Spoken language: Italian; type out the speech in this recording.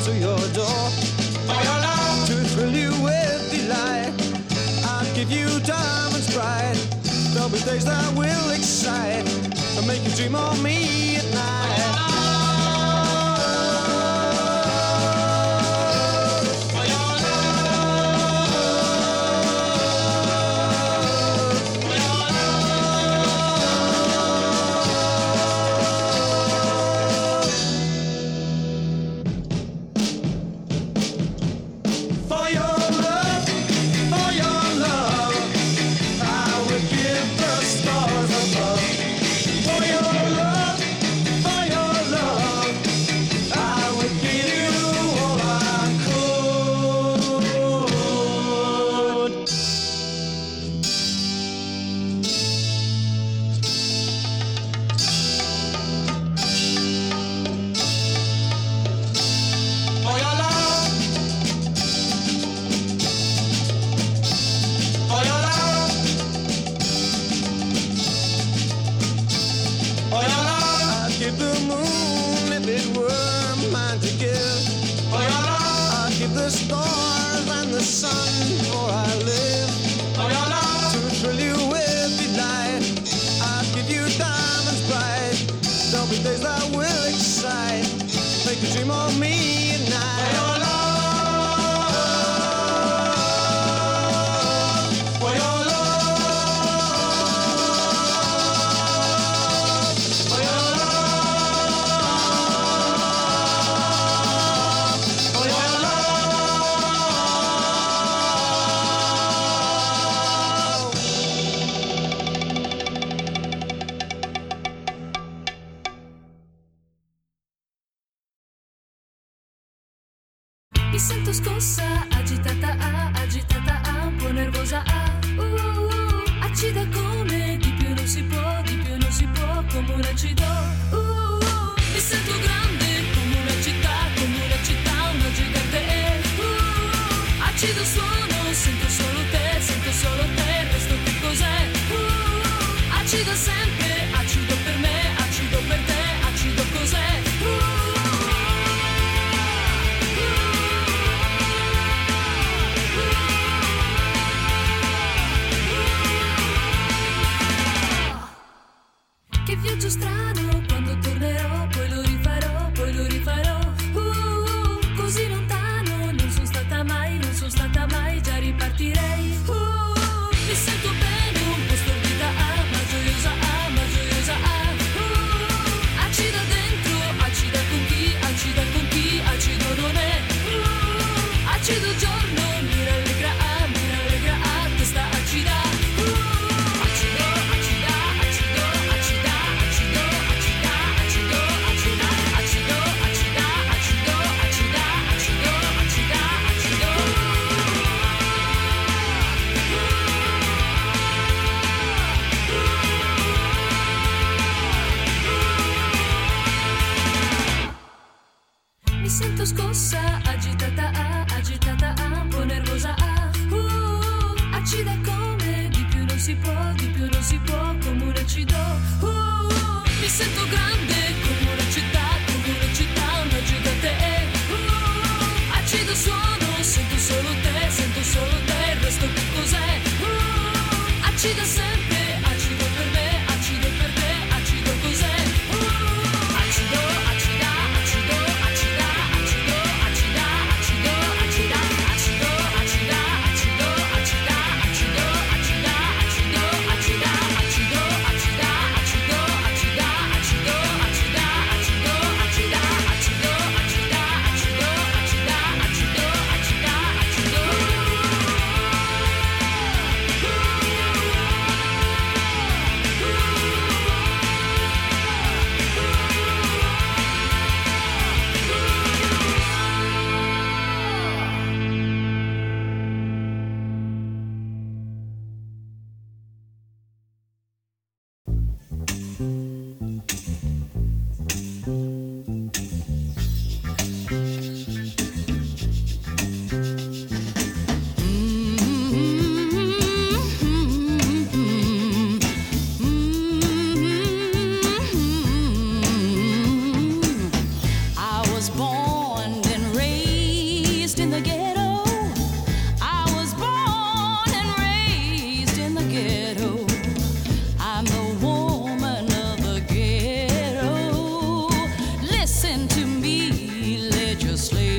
to your door. For your love to thrill you with delight, I'll give you diamonds bright. There'll be days that will excite and make you dream of me at night. Mi sento scossa, agitata, un po' nervosa, acida come di più non si può, come un acido. Mi sento grande come una città, una gigante. Acido suono, sento solo te, resto che cos'è? Acido sempre, acido per me, acido per te, acido cos'è? Che viaggio strano, quando tornerò, poi lo rifarò. Così lontano, non sono stata mai, già ripartirei. Mi sento bene, un po' stordita, ma gioiosa. Acida dentro, acida con chi, acido non è. Acido giorno, mi rallegra, testa acida. Mi sento scossa, agitata, un po' nervosa, acida come di più non si può, come un acido. Mi sento grande come una città, una gigante. Acido suono, sento solo te, resto che cos'è? Acido sempre, acido per me, acido per te, acido cos'è? Acido, acida. Born and raised listen to me, legislator.